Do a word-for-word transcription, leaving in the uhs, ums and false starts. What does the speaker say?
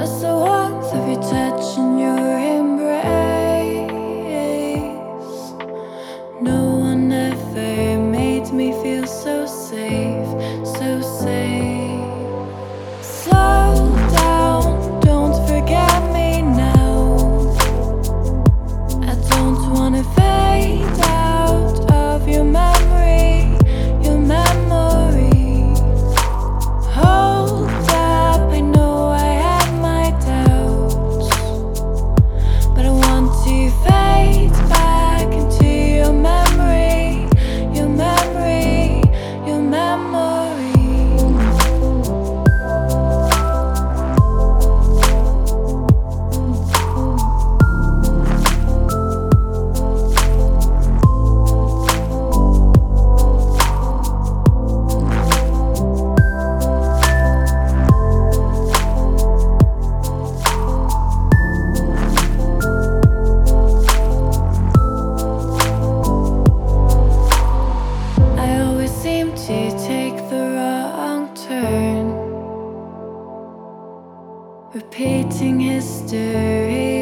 miss the warmth of your touch and your embrace. No one ever made me feel so safe, so safe. Slow down, don't forget me now. I don't wanna fade out of your memory, your memory. Hold up, I know I had my doubts, but I want to fade back into your memory, your memory, your memory. I always seem to take the wrong turn, repeating history